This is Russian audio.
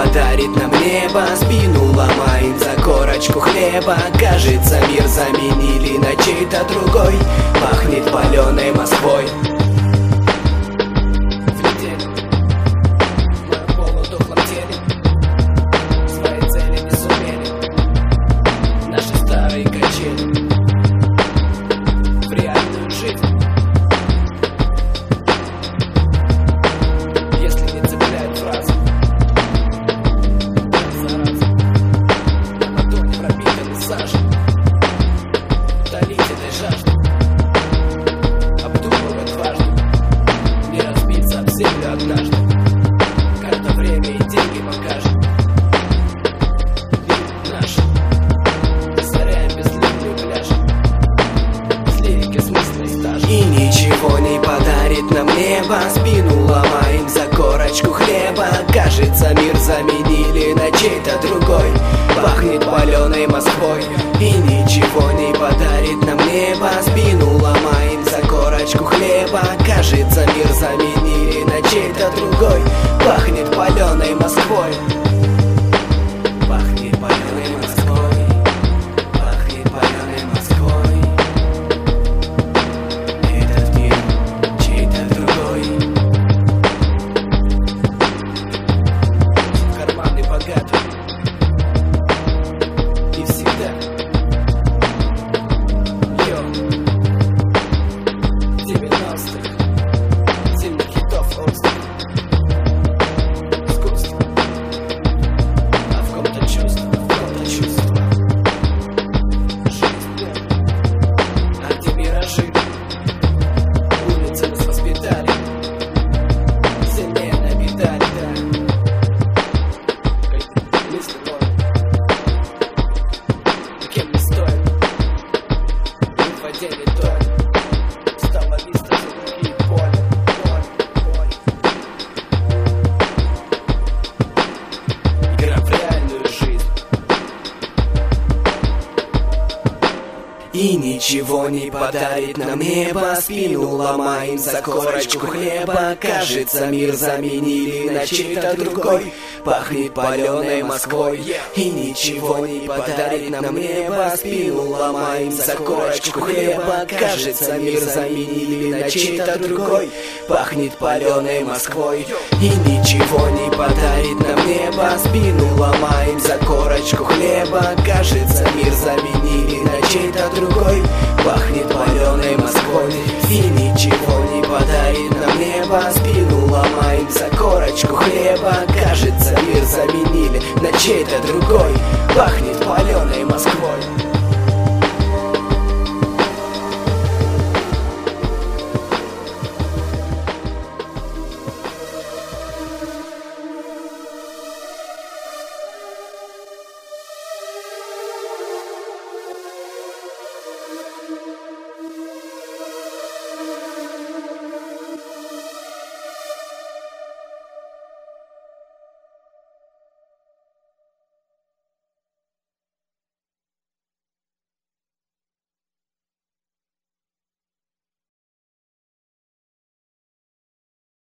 подарит нам небо, спину ломаем за корочку хлеба. Кажется, мир заменили на чей-то другой, пахнет паленой Москвой. Карта, время и деньги покажет. Наш засоряем безлюдный пляж, с лирики смысла и стажа. И ничего не подарит нам небо, спину ломаем за корочку хлеба. Кажется, мир заменили на чей-то другой, пахнет паленой Москвой. И ничего не подарит нам небо, спину ломаем за корочку хлеба. Кажется, мир заменили на чей-то другой, пахнет паленой Москвой. Пахнет паленой Москвой, пахнет паленой Москвой. Этот мир чей-то другой. Карманы богаты и всегда. Йо, 90-х сильных хитов острых. Искусство, а в ком-то чувство, в ком-то чувство. Жизнь, а где миражи? Улицы нас воспитали, сильнее напитали, да. Мы с тобой, кем не стоит, мы в воде не тонем. Стало место за другие поле. Игра в реальную жизнь. И ничего не подарит нам небо, спину ломаем за корочку хлеба. Кажется, мир заменили на чей-то другой, пахнет паленой Москвой. И ничего не подарит нам небо, спину ломаем за корочку хлеба. Кажется, мир заменили на чей-то другой, пахнет паленой Москвой. И ничего не подарит нам небо, спину ломаем за корочку хлеба. Кажется, мир заменили на чей-то другой, пахнет паленой Москвой. И ничего не подарит нам небо, спину ломаем за корочку хлеба. Кажется, мир заменили на чей-то другой, пахнет паленой Москвой.